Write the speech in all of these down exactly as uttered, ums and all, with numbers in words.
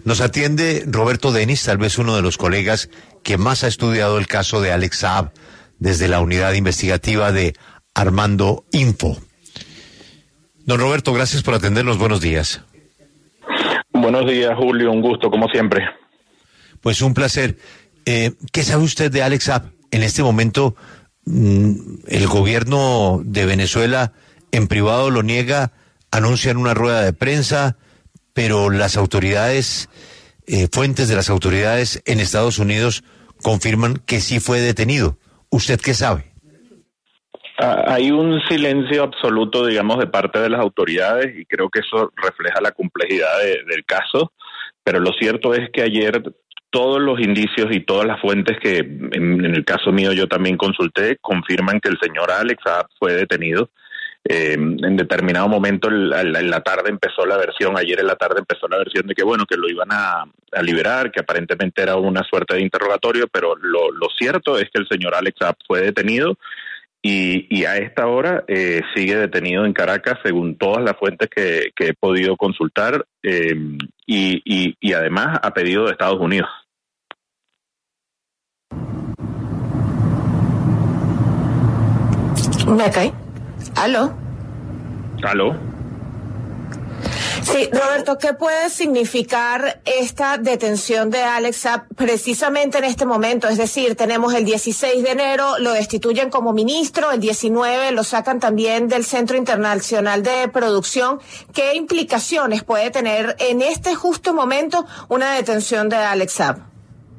Nos atiende Roberto Denis, tal vez uno de los colegas que más ha estudiado el caso de Alex Saab desde la unidad investigativa de Armando Info. Don Roberto, gracias por atendernos. Buenos días. Buenos días, Julio. Un gusto, como siempre. Pues un placer. Eh, ¿Qué sabe usted de Alex Saab? En este momento, mmm, el gobierno de Venezuela en privado lo niega, anuncia en una rueda de prensa, pero las autoridades, eh, fuentes de las autoridades en Estados Unidos confirman que sí fue detenido. ¿Usted qué sabe? Hay un silencio absoluto, digamos, de parte de las autoridades y creo que eso refleja la complejidad de, del caso, pero lo cierto es que ayer todos los indicios y todas las fuentes que en, en el caso mío yo también consulté confirman que el señor Alex Saab fue detenido. Eh, en determinado momento en la, en la tarde empezó la versión, ayer en la tarde empezó la versión de que bueno, que lo iban a, a liberar, que aparentemente era una suerte de interrogatorio, pero lo, lo cierto es que el señor Alex Saab fue detenido y, y a esta hora eh, sigue detenido en Caracas según todas las fuentes que, que he podido consultar eh, y, y, y además a pedido de Estados Unidos. ¿Me cae? ¿Aló? ¿Aló? Sí, Roberto, ¿qué puede significar esta detención de Alex Saab precisamente en este momento? Es decir, tenemos el dieciséis de enero, lo destituyen como ministro, el diecinueve lo sacan también del Centro Internacional de Producción. ¿Qué implicaciones puede tener en este justo momento una detención de Alex Saab?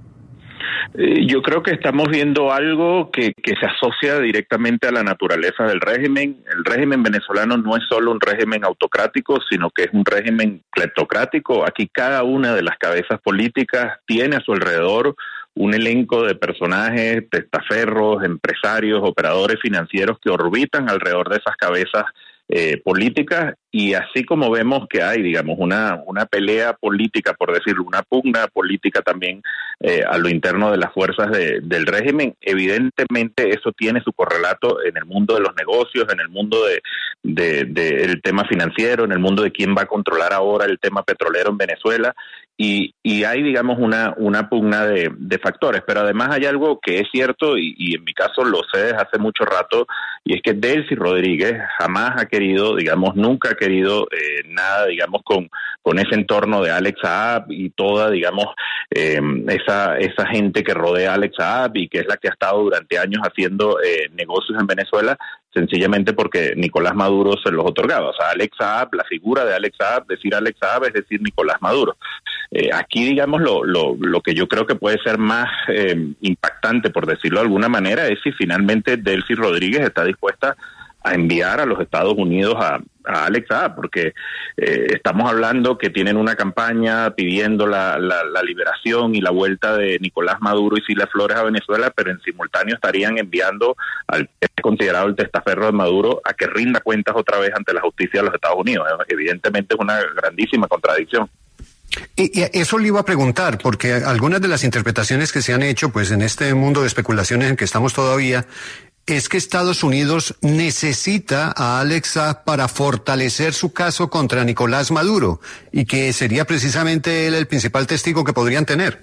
Yo creo que estamos viendo algo que, que se asocia directamente a la naturaleza del régimen. El régimen venezolano no es solo un régimen autocrático, sino que es un régimen cleptocrático. Aquí cada una de las cabezas políticas tiene a su alrededor un elenco de personajes, testaferros, empresarios, operadores financieros que orbitan alrededor de esas cabezas eh, políticas, y así como vemos que hay, digamos, una, una pelea política, por decirlo, una pugna política también eh, a lo interno de las fuerzas de, del régimen, evidentemente eso tiene su correlato en el mundo de los negocios, en el mundo de, de, de el tema financiero, en el mundo de quién va a controlar ahora el tema petrolero en Venezuela, y, y hay, digamos, una, una pugna de, de factores, pero además hay algo que es cierto, y, y en mi caso lo sé desde hace mucho rato, y es que Delcy Rodríguez jamás ha querido, digamos, nunca ha querido eh, nada, digamos, con, con ese entorno de Alex Saab y toda, digamos, eh, esa, esa gente que rodea a Alex Saab y que es la que ha estado durante años haciendo eh, negocios en Venezuela, sencillamente porque Nicolás Maduro se los otorgaba. O sea, Alex Saab, la figura de Alex Saab, decir Alex Saab es decir Nicolás Maduro. Eh, aquí, digamos, lo, lo, lo que yo creo que puede ser más eh, impactante, por decirlo de alguna manera, es si finalmente Delcy Rodríguez está dispuesta a enviar a los Estados Unidos a, a Alex Saab, porque eh, estamos hablando que tienen una campaña pidiendo la, la, la liberación y la vuelta de Nicolás Maduro y Cilia Flores a Venezuela, pero en simultáneo estarían enviando al que es considerado el testaferro de Maduro a que rinda cuentas otra vez ante la justicia de los Estados Unidos. Evidentemente es una grandísima contradicción. Y, y eso le iba a preguntar, porque algunas de las interpretaciones que se han hecho, pues en este mundo de especulaciones en que estamos todavía, es que Estados Unidos necesita a Alex Saab para fortalecer su caso contra Nicolás Maduro, y que sería precisamente él el principal testigo que podrían tener.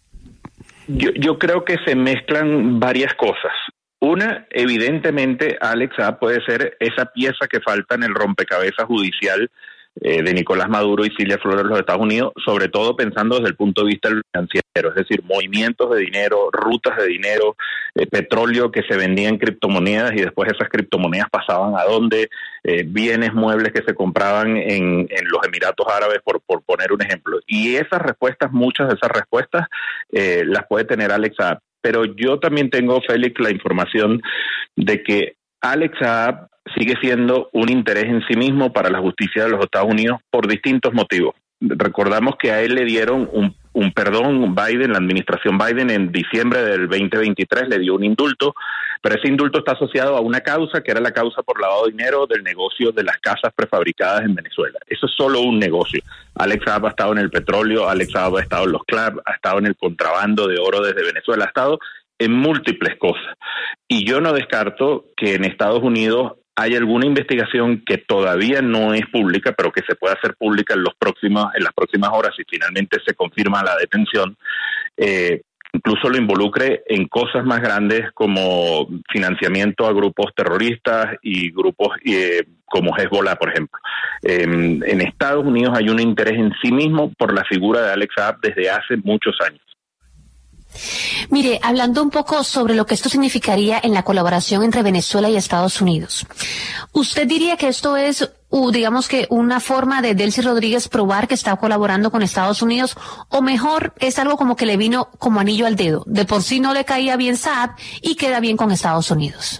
Yo, yo creo que se mezclan varias cosas. Una, evidentemente, Alex Saab puede ser esa pieza que falta en el rompecabezas judicial Eh, de Nicolás Maduro y Cilia Flores de los Estados Unidos, sobre todo pensando desde el punto de vista financiero, es decir, movimientos de dinero, rutas de dinero, eh, petróleo que se vendía en criptomonedas y después esas criptomonedas pasaban a dónde, eh, bienes muebles que se compraban en, en los Emiratos Árabes, por, por poner un ejemplo. Y esas respuestas, muchas de esas respuestas, eh, las puede tener Alex Saab. Pero yo también tengo, Félix, la información de que Alex Saab sigue siendo un interés en sí mismo para la justicia de los Estados Unidos por distintos motivos. Recordamos que a él le dieron un, un perdón, Biden, la administración Biden en diciembre del veinte veintitrés le dio un indulto, pero ese indulto está asociado a una causa que era la causa por lavado de dinero del negocio de las casas prefabricadas en Venezuela. Eso es solo un negocio. Alex Saab ha estado en el petróleo, Alex Saab ha estado en los clubs, ha estado en el contrabando de oro desde Venezuela, ha estado en múltiples cosas. Y yo no descarto que en Estados Unidos hay alguna investigación que todavía no es pública, pero que se puede hacer pública en los próximos, en las próximas horas si finalmente se confirma la detención, eh, incluso lo involucre en cosas más grandes como financiamiento a grupos terroristas y grupos eh, como Hezbollah, por ejemplo. Eh, en Estados Unidos hay un interés en sí mismo por la figura de Alex Saab desde hace muchos años. Mire, hablando un poco sobre lo que esto significaría en la colaboración entre Venezuela y Estados Unidos, ¿usted diría que esto es, uh, digamos que una forma de Delcy Rodríguez probar que está colaborando con Estados Unidos, o mejor es algo como que le vino como anillo al dedo? De por sí no le caía bien Saab y queda bien con Estados Unidos.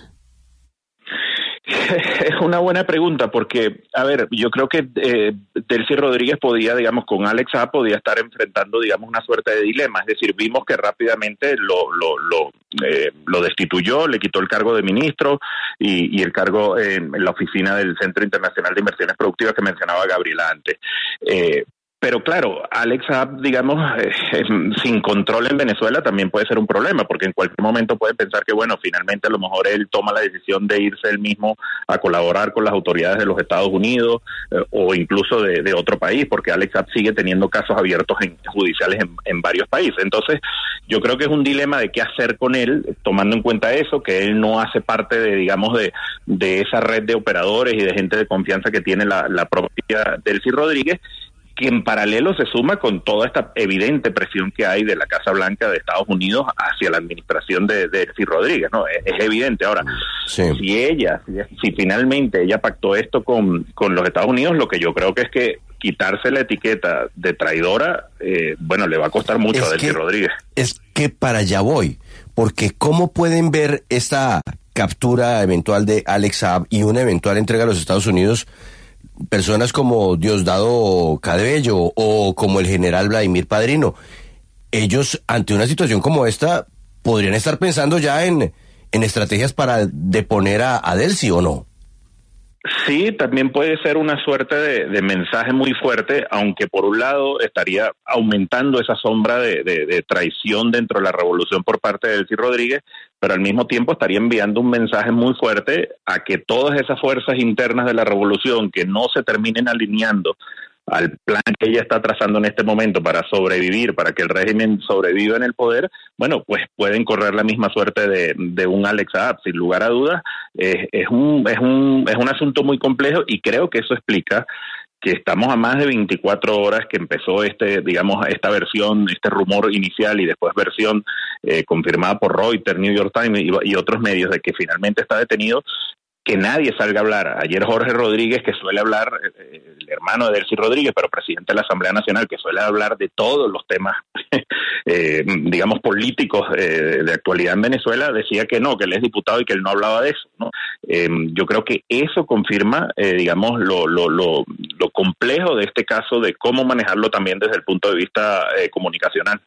Es una buena pregunta porque, a ver, yo creo que eh, Delcy Rodríguez podía, digamos, con Alex Saab podía estar enfrentando, digamos, una suerte de dilema. Es decir, vimos que rápidamente lo lo lo, eh, lo destituyó, le quitó el cargo de ministro y, y el cargo en, en la oficina del Centro Internacional de Inversiones Productivas que mencionaba Gabriela antes. Eh, Pero claro, Alex Saab, digamos, eh, eh, sin control en Venezuela también puede ser un problema, porque en cualquier momento puede pensar que, bueno, finalmente a lo mejor él toma la decisión de irse él mismo a colaborar con las autoridades de los Estados Unidos eh, o incluso de, de otro país, porque Alex Saab sigue teniendo casos abiertos en, judiciales en, en varios países. Entonces, yo creo que es un dilema de qué hacer con él, tomando en cuenta eso, que él no hace parte de, digamos, de, de esa red de operadores y de gente de confianza que tiene la, la propia Delcy Rodríguez, que en paralelo se suma con toda esta evidente presión que hay de la Casa Blanca de Estados Unidos hacia la administración de, de Delcy Rodríguez, ¿no? Es, es evidente. Ahora, sí. si ella, si, si finalmente ella pactó esto con, con los Estados Unidos, lo que yo creo que es que quitarse la etiqueta de traidora, eh, bueno, le va a costar mucho es a Delcy que, Rodríguez. Es que para allá voy, porque ¿cómo pueden ver esta captura eventual de Alex Saab y una eventual entrega a los Estados Unidos personas como Diosdado Cabello o como el general Vladimir Padrino? Ellos, ante una situación como esta, podrían estar pensando ya en, en estrategias para deponer a, a Delcy, ¿o no? Sí, también puede ser una suerte de, de mensaje muy fuerte, aunque por un lado estaría aumentando esa sombra de, de, de traición dentro de la revolución por parte de Delcy Rodríguez, pero al mismo tiempo estaría enviando un mensaje muy fuerte a que todas esas fuerzas internas de la revolución que no se terminen alineando al plan que ella está trazando en este momento para sobrevivir, para que el régimen sobreviva en el poder, bueno, pues pueden correr la misma suerte de, de un Alex Saab, sin lugar a dudas. Eh, es un es un es un asunto muy complejo y creo que eso explica que estamos a más de veinticuatro horas que empezó este, digamos, esta versión, este rumor inicial y después versión eh, confirmada por Reuters, New York Times y, y otros medios de que finalmente está detenido, que nadie salga a hablar. Ayer Jorge Rodríguez, que suele hablar, eh, el hermano de Delcy Rodríguez, pero presidente de la Asamblea Nacional, que suele hablar de todos los temas, eh, digamos, políticos eh, de actualidad en Venezuela, decía que no, que él es diputado y que él no hablaba de eso, ¿no? Eh, yo creo que eso confirma, eh, digamos, lo, lo, lo, lo complejo de este caso, de cómo manejarlo también desde el punto de vista eh, comunicacional.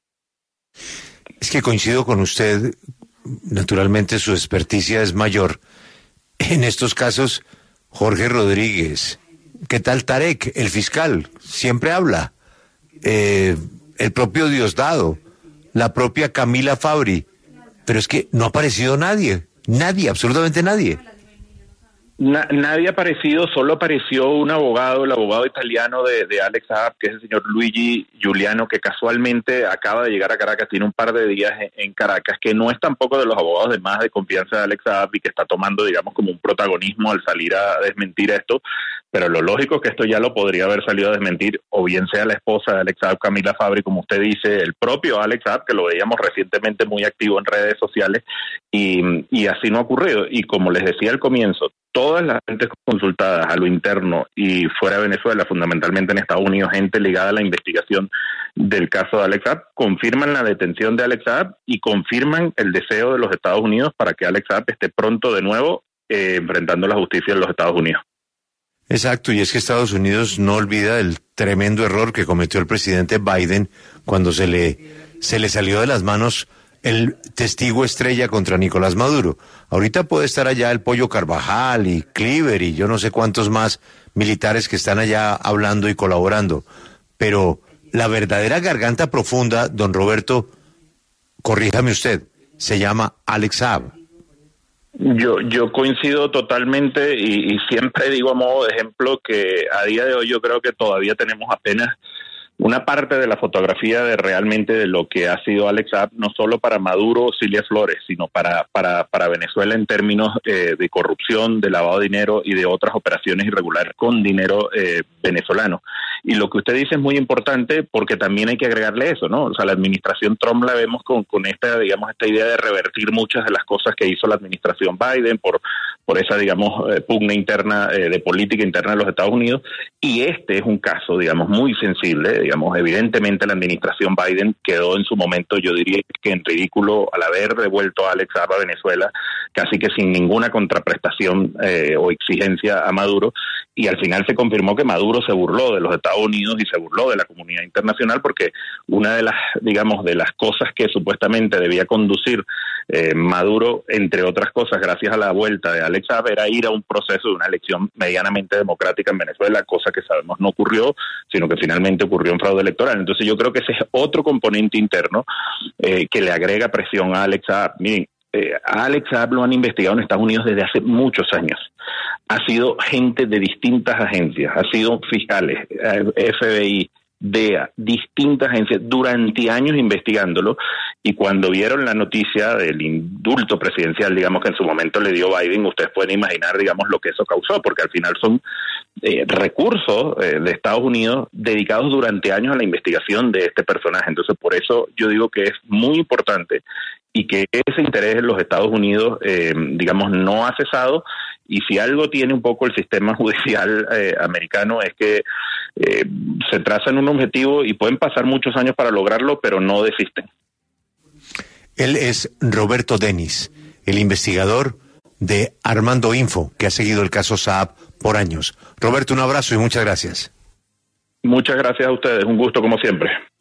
Es que coincido con usted, naturalmente su experticia es mayor. En estos casos, Jorge Rodríguez, ¿qué tal Tarek, el fiscal? Siempre habla. Eh, el propio Diosdado, la propia Camila Fabri. Pero es que no ha aparecido nadie, nadie, absolutamente nadie. Na, nadie ha aparecido, solo apareció un abogado, el abogado italiano de, de Alex Saab, que es el señor Luigi Giuliano, que casualmente acaba de llegar a Caracas, tiene un par de días en, en Caracas, que no es tampoco de los abogados de más de confianza de Alex Saab y que está tomando, digamos, como un protagonismo al salir a desmentir esto, pero lo lógico es que esto ya lo podría haber salido a desmentir, o bien sea la esposa de Alex Saab, Camila Fabri, como usted dice, el propio Alex Saab, que lo veíamos recientemente muy activo en redes sociales, y, y así no ha ocurrido. Y como les decía al comienzo, todas las gentes consultadas a lo interno y fuera de Venezuela, fundamentalmente en Estados Unidos, gente ligada a la investigación del caso de Alex Saab, confirman la detención de Alex Saab y confirman el deseo de los Estados Unidos para que Alex Saab esté pronto de nuevo eh, enfrentando la justicia de los Estados Unidos. Exacto, y es que Estados Unidos no olvida el tremendo error que cometió el presidente Biden cuando se le, se le salió de las manos el testigo estrella contra Nicolás Maduro. Ahorita puede estar allá el Pollo Carvajal y Cleaver y yo no sé cuántos más militares que están allá hablando y colaborando. Pero la verdadera garganta profunda, don Roberto, corríjame usted, se llama Alex Saab. Yo, yo coincido totalmente y, y siempre digo a modo de ejemplo que a día de hoy yo creo que todavía tenemos apenas una parte de la fotografía de realmente de lo que ha sido Alex Saab, no solo para Maduro o Cilia Flores, sino para, para, para Venezuela en términos eh, de corrupción, de lavado de dinero y de otras operaciones irregulares con dinero eh, venezolano. Y lo que usted dice es muy importante porque también hay que agregarle eso, ¿no? O sea, la administración Trump la vemos con, con esta, digamos, esta idea de revertir muchas de las cosas que hizo la administración Biden por, por esa, digamos, eh, pugna interna eh, de política interna de los Estados Unidos. Y este es un caso, digamos, muy sensible. Digamos, evidentemente la administración Biden quedó en su momento, yo diría que en ridículo al haber devuelto a Alex Saab a Venezuela, casi que sin ninguna contraprestación eh, o exigencia a Maduro. Y al final se confirmó que Maduro se burló de los Estados Unidos y se burló de la comunidad internacional porque una de las, digamos, de las cosas que supuestamente debía conducir eh, Maduro, entre otras cosas, gracias a la vuelta de Alex Saab, era ir a un proceso de una elección medianamente democrática en Venezuela, cosa que sabemos no ocurrió, sino que finalmente ocurrió un fraude electoral. Entonces yo creo que ese es otro componente interno eh, que le agrega presión a Alex Saab. Miren, eh, a Alex Saab lo han investigado en Estados Unidos desde hace muchos años. Ha sido gente de distintas agencias, ha sido fiscales, F B I, D E A, distintas agencias, durante años investigándolo, y cuando vieron la noticia del indulto presidencial, digamos, que en su momento le dio Biden, ustedes pueden imaginar, digamos, lo que eso causó, porque al final son eh, recursos eh, de Estados Unidos dedicados durante años a la investigación de este personaje. Entonces, por eso yo digo que es muy importante y que ese interés en los Estados Unidos, eh, digamos, no ha cesado. Y si algo tiene un poco el sistema judicial eh, americano es que eh, se trazan un objetivo y pueden pasar muchos años para lograrlo, pero no desisten. Él es Roberto Denis, el investigador de Armando Info, que ha seguido el caso Saab por años. Roberto, un abrazo y muchas gracias. Muchas gracias a ustedes, un gusto como siempre.